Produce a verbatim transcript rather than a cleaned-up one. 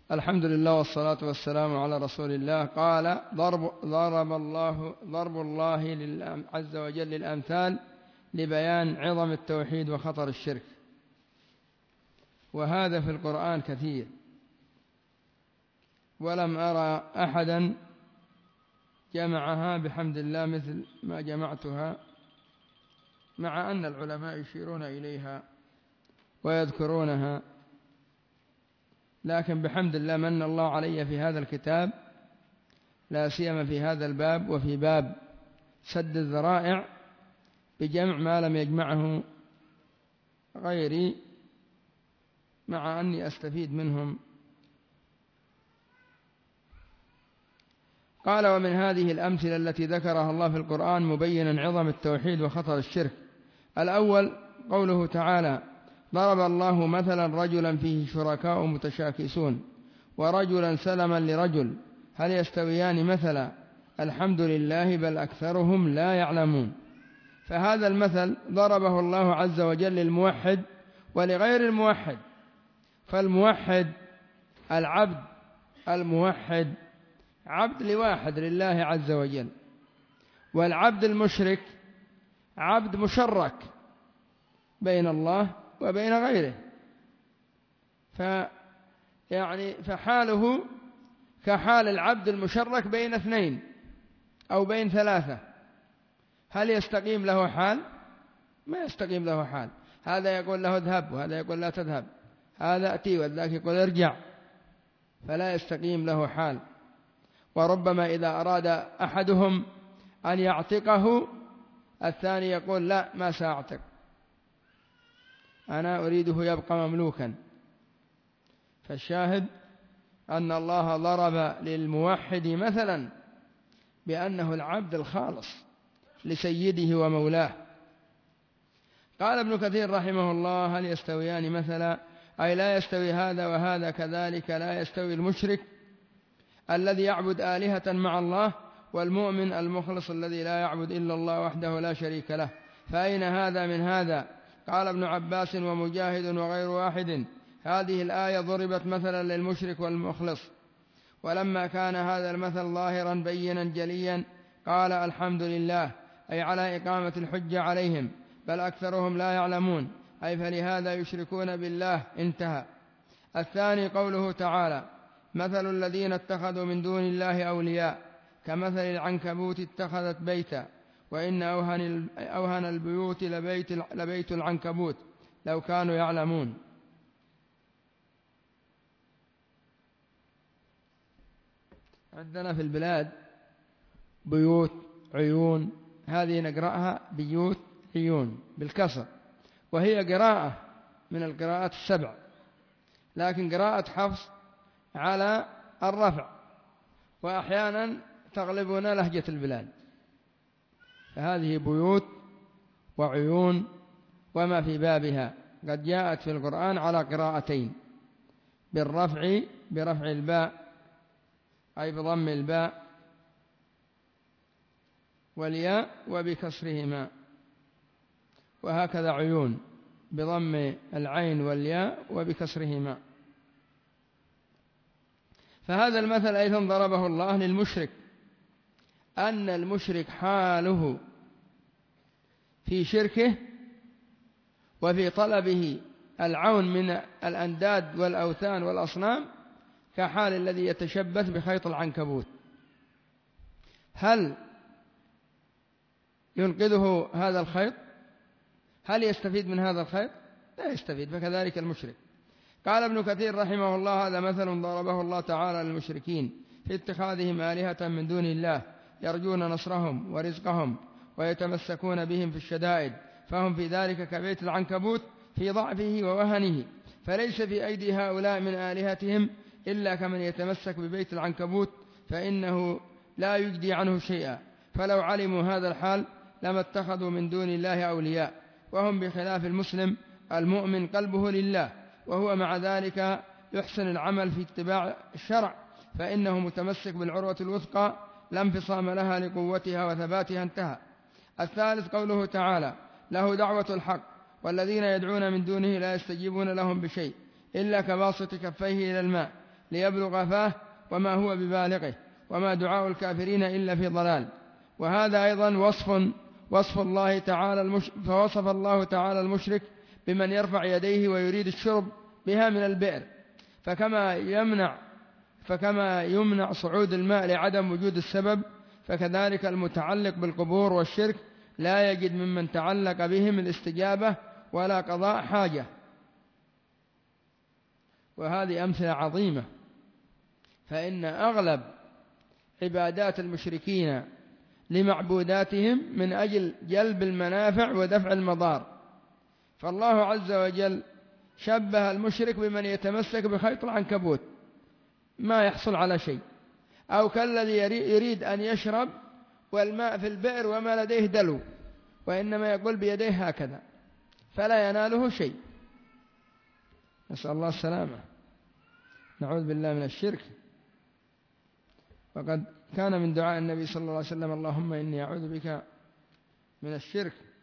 الحمد لله والصلاة والسلام على رسول الله. قال ضرب, ضرب الله ضرب الله عز وجل للأمثال لبيان عظم التوحيد وخطر الشرك، وهذا في القرآن كثير، ولم أرى أحدا جمعها بحمد الله مثل ما جمعتها، مع أن العلماء يشيرون إليها ويذكرونها، لكن بحمد الله من الله علي في هذا الكتاب، لا سيما في هذا الباب وفي باب سد الذرائع، بجمع ما لم يجمعه غيري، مع أني أستفيد منهم. قال: ومن هذه الأمثلة التي ذكرها الله في القرآن مبينا عظم التوحيد وخطر الشرك: الأول قوله تعالى: ضرب الله مثلا رجلا فيه شركاء متشاكسون ورجلا سلما لرجل هل يستويان مثلا الحمد لله بل أكثرهم لا يعلمون. فهذا المثل ضربه الله عز وجل للموحد ولغير الموحد، فالموحد العبد الموحد عبد لواحد لله عز وجل، والعبد المشرك عبد مشرك بين الله وبين غيره، فيعني فحاله كحال العبد المشرك بين اثنين أو بين ثلاثة. هل يستقيم له حال؟ ما يستقيم له حال. هذا يقول له اذهب وهذا يقول لا تذهب، هذا أتي وذاك يقول ارجع، فلا يستقيم له حال. وربما إذا أراد أحدهم أن يعتقه الثاني يقول لا، ما سأعتق، أنا أريده يبقى مملوكا. فالشاهد أن الله ضرب للموحد مثلا بأنه العبد الخالص لسيده ومولاه. قال ابن كثير رحمه الله: هل يستويان مثلا؟ أي لا يستوي هذا وهذا، كذلك لا يستوي المشرك الذي يعبد آلهة مع الله والمؤمن المخلص الذي لا يعبد إلا الله وحده لا شريك له. فأين هذا من هذا؟ قال ابن عباس ومجاهد وغير واحد: هذه الآية ضربت مثلا للمشرك والمخلص، ولما كان هذا المثل ظاهرا بينا جليا قال: الحمد لله، أي على إقامة الحجة عليهم، بل أكثرهم لا يعلمون، أي فلهذا يشركون بالله. انتهى. الثاني قوله تعالى: مثل الذين اتخذوا من دون الله أولياء كمثل العنكبوت اتخذت بيتا وإن أوهن, أوهن البيوت لبيت, لبيت العنكبوت لو كانوا يعلمون. عندنا في البلاد بيوت عيون، هذه نقرأها بيوت عيون بالكسر، وهي قراءة من القراءات السبع، لكن قراءة حفص على الرفع، وأحيانا تغلبنا لهجة البلاد. فهذه بيوت وعيون وما في بابها قد جاءت في القرآن على قراءتين: بالرفع برفع الباء أي بضم الباء والياء وبكسرهما، وهكذا عيون بضم العين والياء وبكسرهما. فهذا المثل أيضا ضربه الله للمشرك، أن المشرك حاله في شركه وفي طلبه العون من الأنداد والأوثان والأصنام كحال الذي يتشبث بخيط العنكبوت. هل ينقذه هذا الخيط؟ هل يستفيد من هذا الخيط؟ لا يستفيد. فكذلك المشرك. قال ابن كثير رحمه الله: هذا مثل ضربه الله تعالى للمشركين في اتخاذهم آلهة من دون الله يرجون نصرهم ورزقهم ويتمسكون بهم في الشدائد، فهم في ذلك كبيت العنكبوت في ضعفه ووهنه، فليس في أيدي هؤلاء من آلهتهم إلا كمن يتمسك ببيت العنكبوت، فإنه لا يجدي عنه شيئا. فلو علموا هذا الحال لما اتخذوا من دون الله أولياء، وهم بخلاف المسلم المؤمن قلبه لله، وهو مع ذلك يحسن العمل في اتباع الشرع، فإنه متمسك بالعروة الوثقى لا انفصام لها لقوتها وثباتها. انتهى. الثالث قوله تعالى: له دعوة الحق والذين يدعون من دونه لا يستجيبون لهم بشيء إلا كباسط كفيه إلى الماء ليبلغ فاه وما هو ببالغه، وما دعاء الكافرين إلا في ضلال. وهذا أيضا وصف وصف الله تعالى المش... فوصف الله تعالى المشرك بمن يرفع يديه ويريد الشرب بها من البئر، فكما يمنع فكما يمنع صعود الماء لعدم وجود السبب، فكذلك المتعلق بالقبور والشرك لا يجد ممن تعلق بهم الاستجابة ولا قضاء حاجة. وهذه أمثلة عظيمة، فإن أغلب عبادات المشركين لمعبوداتهم من أجل جلب المنافع ودفع المضار، فالله عز وجل شبه المشرك بمن يتمسك بخيط العنكبوت ما يحصل على شيء، أو كالذي يريد أن يشرب والماء في البئر وما لديه دلو، وإنما يقول بيديه هكذا فلا يناله شيء، نسأل الله السلامة، نعوذ بالله من الشرك. وقد كان من دعاء النبي صلى الله عليه وسلم: اللهم إني أعوذ بك من الشرك